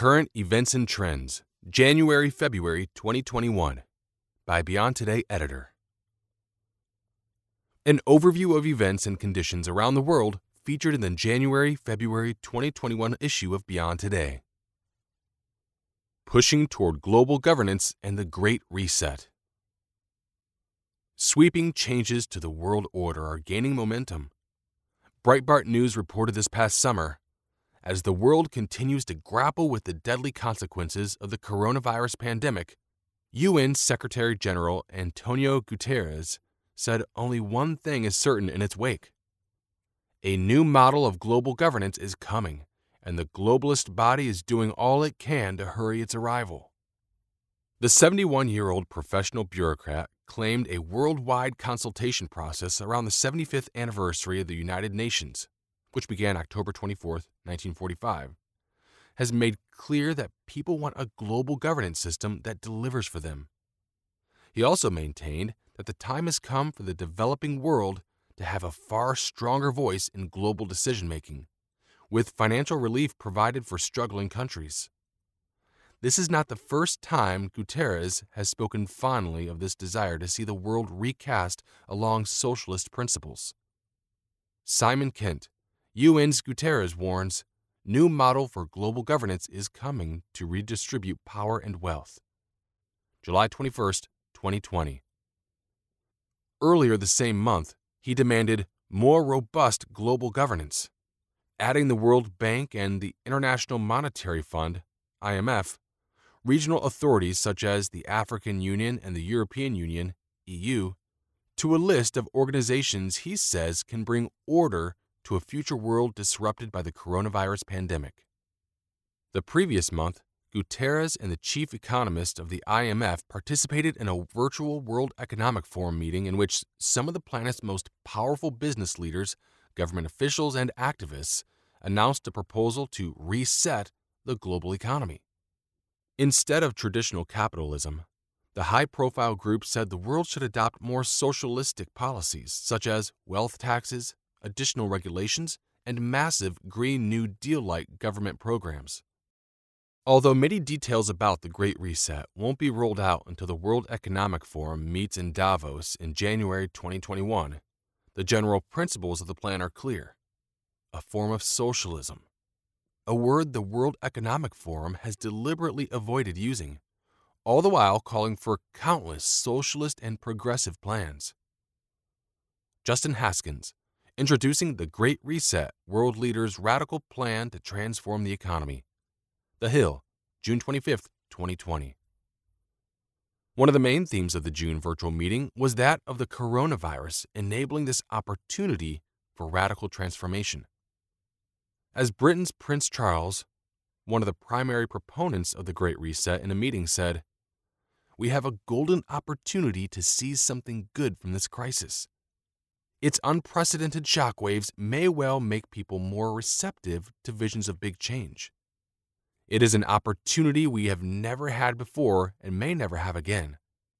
Current Events and Trends, January-February 2021, by Beyond Today editor. An overview of events and conditions around the world featured in the January-February 2021 issue of Beyond Today. Pushing toward global governance and the Great Reset. Sweeping changes to the world order are gaining momentum. Breitbart News reported this past summer, as the world continues to grapple with the deadly consequences of the coronavirus pandemic, UN Secretary General Antonio Guterres said only one thing is certain in its wake. A new model of global governance is coming, and the globalist body is doing all it can to hurry its arrival. The 71-year-old professional bureaucrat claimed a worldwide consultation process around the 75th anniversary of the United Nations, which began October 24, 1945, has made clear that people want a global governance system that delivers for them. He also maintained that the time has come for the developing world to have a far stronger voice in global decision-making, with financial relief provided for struggling countries. This is not the first time Guterres has spoken fondly of this desire to see the world recast along socialist principles. Simon Kent, UN's Guterres warns, new model for global governance is coming to redistribute power and wealth. July 21, 2020. Earlier the same month, he demanded more robust global governance, adding the World Bank and the International Monetary Fund, IMF, regional authorities such as the African Union and the European Union, EU, to a list of organizations he says can bring order to a future world disrupted by the coronavirus pandemic. The previous month, Guterres and the chief economist of the IMF participated in a virtual World Economic Forum meeting in which some of the planet's most powerful business leaders, government officials, and activists announced a proposal to reset the global economy. Instead of traditional capitalism, the high-profile group said the world should adopt more socialistic policies such as wealth taxes, additional regulations, and massive Green New Deal-like government programs. Although many details about the Great Reset won't be rolled out until the World Economic Forum meets in Davos in January 2021, the general principles of the plan are clear. A form of socialism, a word the World Economic Forum has deliberately avoided using, all the while calling for countless socialist and progressive plans. Justin Haskins, introducing the Great Reset, World Leaders' Radical Plan to Transform the Economy. The Hill, June 25, 2020. One of the main themes of the June virtual meeting was that of the coronavirus enabling this opportunity for radical transformation. As Britain's Prince Charles, one of the primary proponents of the Great Reset in a meeting, said, "We have a golden opportunity to seize something good from this crisis. Its unprecedented shockwaves may well make people more receptive to visions of big change. It is an opportunity we have never had before and may never have again."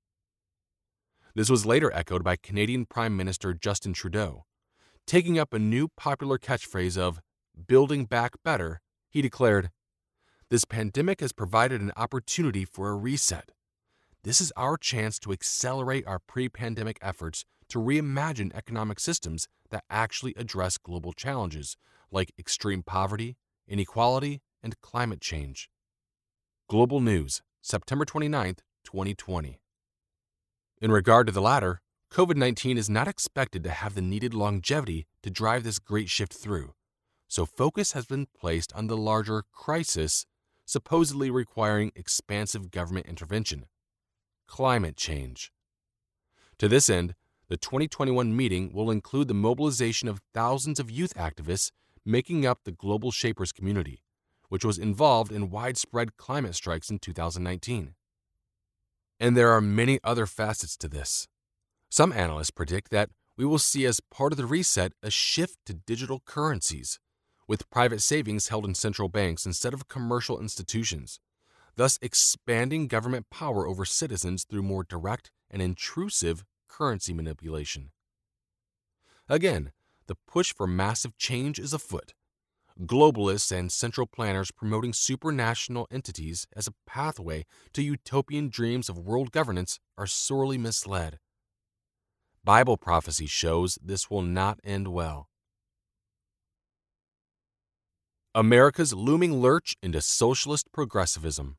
This was later echoed by Canadian Prime Minister Justin Trudeau. Taking up a new popular catchphrase of "building back better," he declared, "This pandemic has provided an opportunity for a reset. This is our chance to accelerate our pre-pandemic efforts to reimagine economic systems that actually address global challenges like extreme poverty, inequality, and climate change." Global News, September 29, 2020. In regard to the latter, COVID-19 is not expected to have the needed longevity to drive this great shift through, so focus has been placed on the larger crisis supposedly requiring expansive government intervention: climate change. To this end, the 2021 meeting will include the mobilization of thousands of youth activists making up the Global Shapers community, which was involved in widespread climate strikes in 2019. And there are many other facets to this. Some analysts predict that we will see as part of the reset a shift to digital currencies, with private savings held in central banks instead of commercial institutions, thus expanding government power over citizens through more direct and intrusive currency manipulation. Again, the push for massive change is afoot. globalists and central planners promoting supranational entities as a pathway to utopian dreams of world governance are sorely misled. Bible prophecy shows this will not end well. America's looming lurch into socialist progressivism.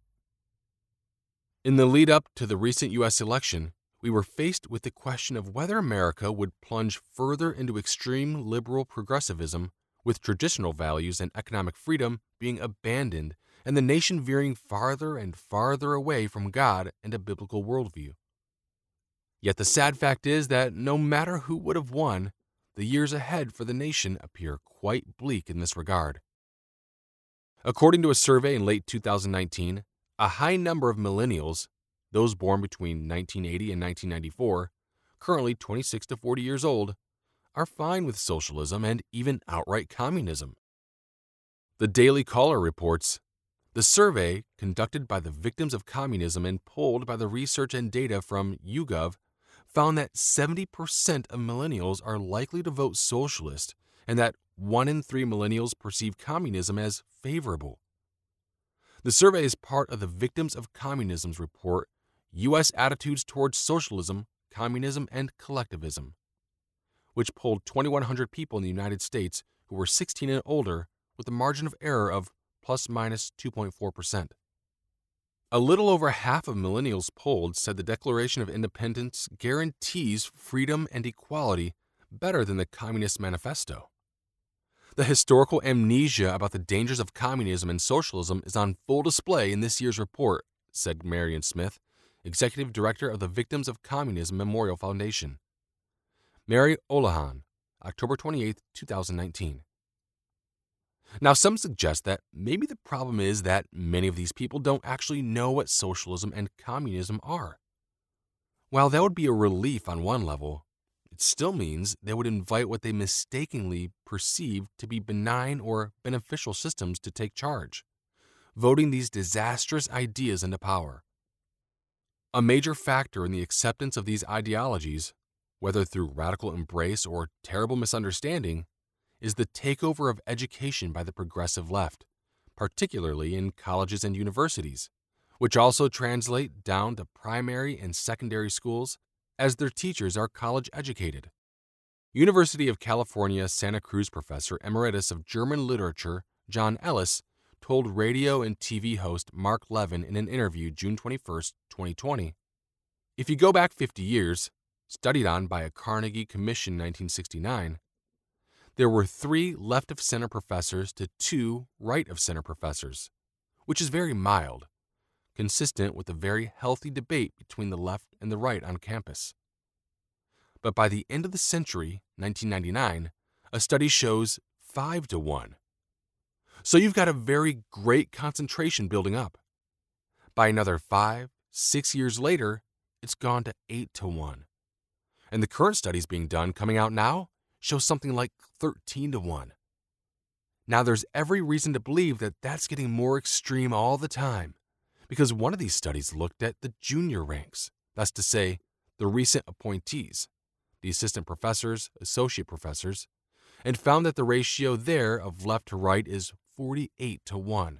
In the lead up to the recent U.S. election, we were faced with the question of whether America would plunge further into extreme liberal progressivism, with traditional values and economic freedom being abandoned and the nation veering farther and farther away from God and a biblical worldview. Yet the sad fact is that no matter who would have won, the years ahead for the nation appear quite bleak in this regard. According to a survey in late 2019, a high number of millennials, those born between 1980 and 1994, currently 26 to 40 years old, are fine with socialism and even outright communism. The Daily Caller reports, the survey, conducted by the victims of communism and polled by the research and data from YouGov, found that 70% of millennials are likely to vote socialist and that 1 in 3 millennials perceive communism as favorable. The survey is part of the Victims of Communism's report, U.S. Attitudes Towards Socialism, Communism, and Collectivism, which polled 2,100 people in the United States who were 16 and older with a margin of error of plus minus 2.4%. A little over half of millennials polled said the Declaration of Independence guarantees freedom and equality better than the Communist Manifesto. The historical amnesia about the dangers of communism and socialism is on full display in this year's report, said Marion Smith, Executive Director of the Victims of Communism Memorial Foundation. Mary Olahan, October 28, 2019. Now, some suggest that maybe the problem is that many of these people don't actually know what socialism and communism are. While that would be a relief on one level, it still means they would invite what they mistakenly perceive to be benign or beneficial systems to take charge, voting these disastrous ideas into power. A major factor in the acceptance of these ideologies, whether through radical embrace or terrible misunderstanding, is the takeover of education by the progressive left, particularly in colleges and universities, which also translate down to primary and secondary schools as their teachers are college-educated. University of California, Santa Cruz professor emeritus of German literature John Ellis told radio and TV host Mark Levin in an interview June 21, 2020, "If you go back 50 years, studied on by a Carnegie Commission 1969, there were 3 left-of-center professors to 2 right-of-center professors, which is very mild, consistent with a very healthy debate between the left and the right on campus. But by the end of the century, 1999, a study shows 5 to 1. So you've got a very great concentration building up. By another 5, 6 years later, it's gone to 8 to 1. And the current studies being done coming out now show something like 13 to 1. Now there's every reason to believe that that's getting more extreme all the time, because one of these studies looked at the junior ranks, that's to say, the recent appointees, the assistant professors, associate professors, and found that the ratio there of left to right is 48 to 1.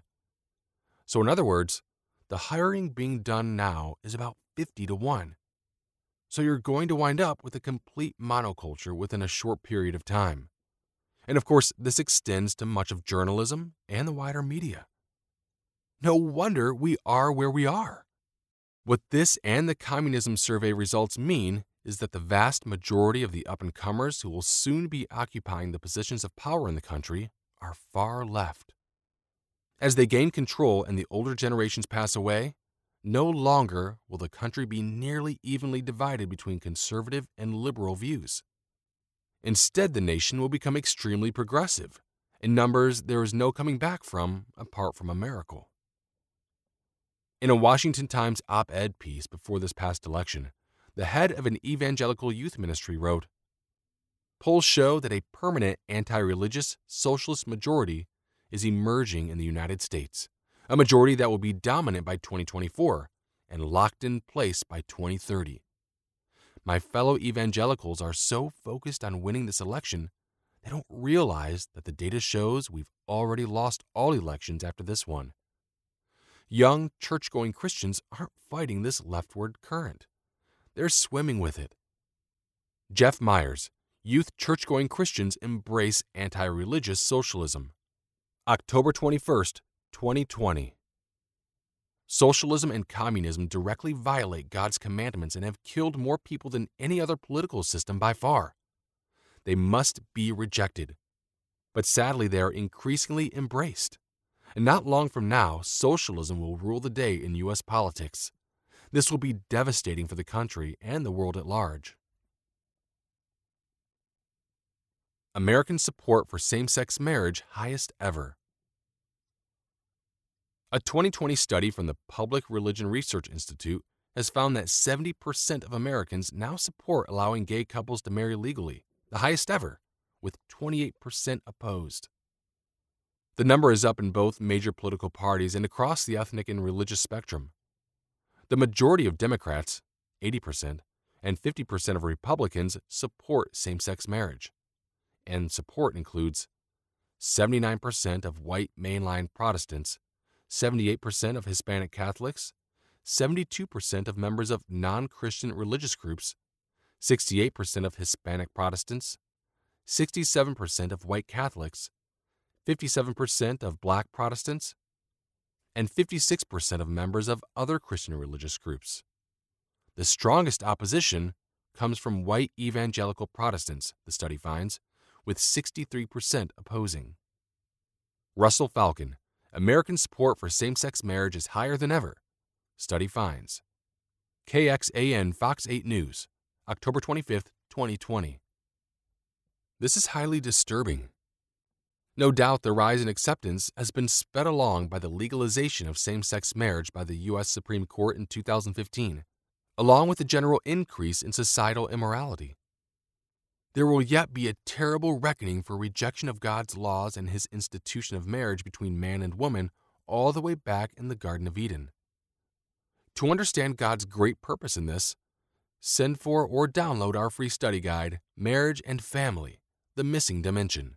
So in other words, the hiring being done now is about 50 to 1. So you're going to wind up with a complete monoculture within a short period of time. And of course, this extends to much of journalism and the wider media. No wonder we are where we are. What this and the communism survey results mean is that the vast majority of the up-and-comers who will soon be occupying the positions of power in the country are far left. As they gain control and the older generations pass away, no longer will the country be nearly evenly divided between conservative and liberal views. Instead, the nation will become extremely progressive, in numbers there is no coming back from apart from a miracle. In a Washington Times op-ed piece before this past election, the head of an evangelical youth ministry wrote, "Polls show that a permanent anti-religious socialist majority is emerging in the United States, a majority that will be dominant by 2024 and locked in place by 2030. My fellow evangelicals are so focused on winning this election They don't realize that the data shows we've already lost all elections after this one. Young, church-going Christians aren't fighting this leftward current. They're swimming with it. Jeff Myers, Youth Church-Going Christians Embrace Anti-Religious Socialism. October 21st, 2020. Socialism and communism directly violate God's commandments and have killed more people than any other political system by far. They must be rejected. But sadly, they are increasingly embraced. And not long from now, socialism will rule the day in U.S. politics. This will be devastating for the country and the world at large. American support for same-sex marriage highest ever. A 2020 study from the Public Religion Research Institute has found that 70% of Americans now support allowing gay couples to marry legally, the highest ever, with 28% opposed. The number is up in both major political parties and across the ethnic and religious spectrum. The majority of Democrats, 80%, and 50% of Republicans support same-sex marriage. And support includes 79% of white mainline Protestants, 78% of Hispanic Catholics, 72% of members of non-Christian religious groups, 68% of Hispanic Protestants, 67% of white Catholics, 57% of black Protestants, and 56% of members of other Christian religious groups. The strongest opposition comes from white evangelical Protestants, the study finds, with 63% opposing. Russell Falcon, American support for same-sex marriage is higher than ever, study finds. KXAN Fox 8 News, October 25, 2020. This is highly disturbing. No doubt the rise in acceptance has been sped along by the legalization of same-sex marriage by the U.S. Supreme Court in 2015, along with the general increase in societal immorality. There will yet be a terrible reckoning for rejection of God's laws and his institution of marriage between man and woman all the way back in the Garden of Eden. To understand God's great purpose in this, send for or download our free study guide, Marriage and Family, The Missing Dimension.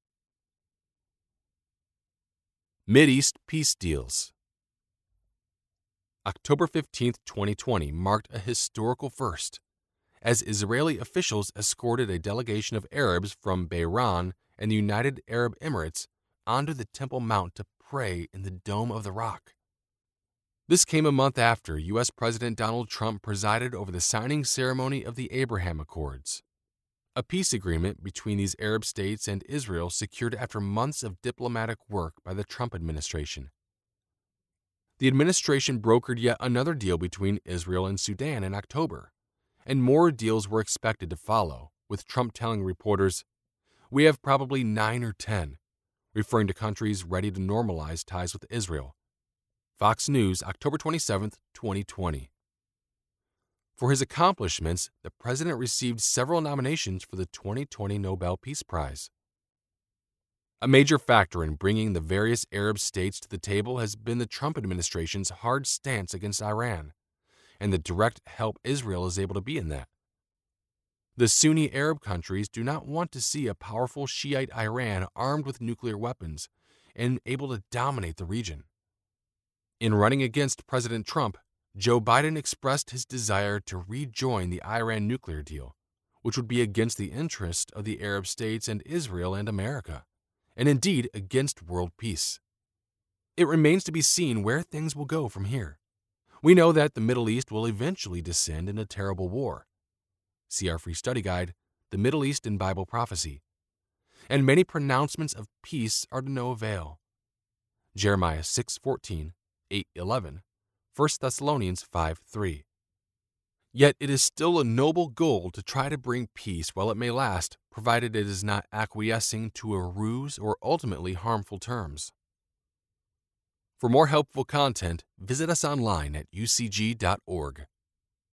Mideast Peace Deals. October 15, 2020 marked a historical first, as Israeli officials escorted a delegation of Arabs from Bahrain and the United Arab Emirates onto the Temple Mount to pray in the Dome of the Rock. This came a month after U.S. President Donald Trump presided over the signing ceremony of the Abraham Accords, a peace agreement between these Arab states and Israel secured after months of diplomatic work by the Trump administration. The administration brokered yet another deal between Israel and Sudan in October, and more deals were expected to follow, with Trump telling reporters, "We have probably 9 or 10, referring to countries ready to normalize ties with Israel. Fox News, October 27, 2020. For his accomplishments, the president received several nominations for the 2020 Nobel Peace Prize. A major factor in bringing the various Arab states to the table has been the Trump administration's hard stance against Iran, and the direct help Israel is able to be in that. The Sunni Arab countries do not want to see a powerful Shiite Iran armed with nuclear weapons and able to dominate the region. In running against President Trump, Joe Biden expressed his desire to rejoin the Iran nuclear deal, which would be against the interest of the Arab states and Israel and America, and indeed against world peace. It remains to be seen where things will go from here. We know that the Middle East will eventually descend in a terrible war. See our free study guide, The Middle East in Bible Prophecy. And many pronouncements of peace are to no avail. Jeremiah 6:14, 8:11, 1 Thessalonians 5:3. Yet it is still a noble goal to try to bring peace while it may last, provided it is not acquiescing to a ruse or ultimately harmful terms. For more helpful content, visit us online at ucg.org.